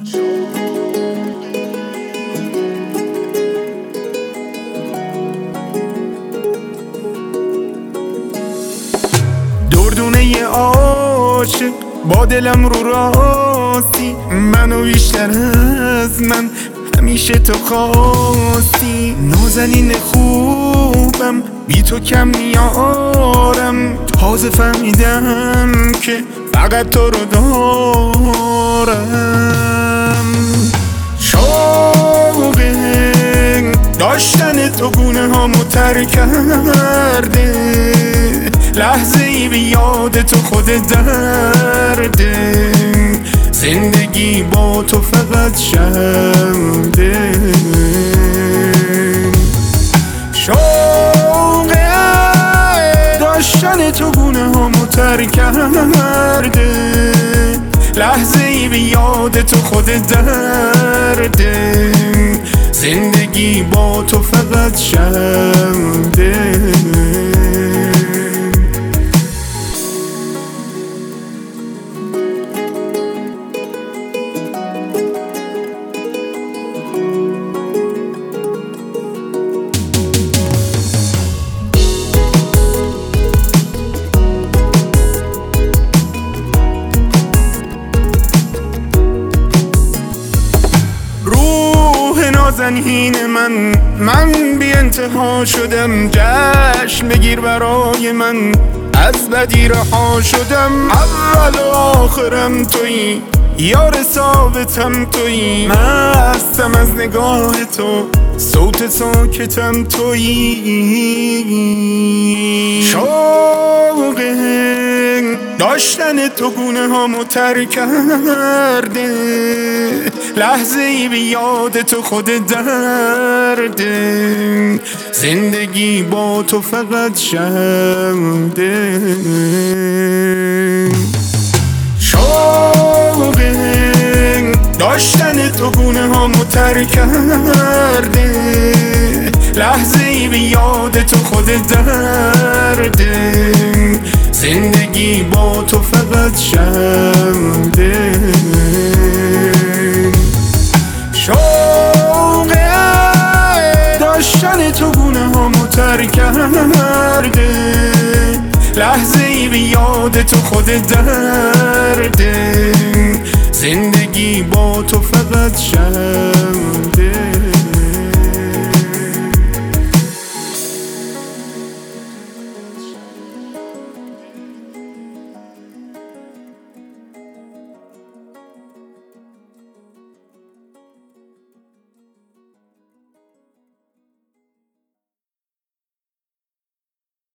دردونه عاشق با دلم رو راستی، منو بیشتر از من همیشه تو خواستی. نازنین خوبم بی تو کم میارم، تازه فهمیدم که فقط تو رو دارم. شوق داشتن تو گونه هامو تر کرده، لحظه ای به یاد تو خود درده، زندگی با تو فقط شده. شوق داشتن تو گونه هامو تر کرده، لحظه ای به یاد تو خود درده، زندگی با تو فقط شده. نازنین من بی انتها شدم، جشن بگیر برای من، از بدی رها شدم. اول و آخرم تویی، یار ثابتم تویی، مستم از نگاه تو، صوت ساکتم تویی. شوق داشتن تو گونه هامو تر کرده، لحظه ای به یاد تو خود درده، زندگی با تو فقط شده. شوق داشتن تو گونه هامو تر کرده، لحظه ای به یاد تو خود درده، زندگی با تو فقط شده. شوق داشتن تو گونه هامو تر کرده، لحظه ای به یاد تو خود درده، زندگی با تو فقط شده.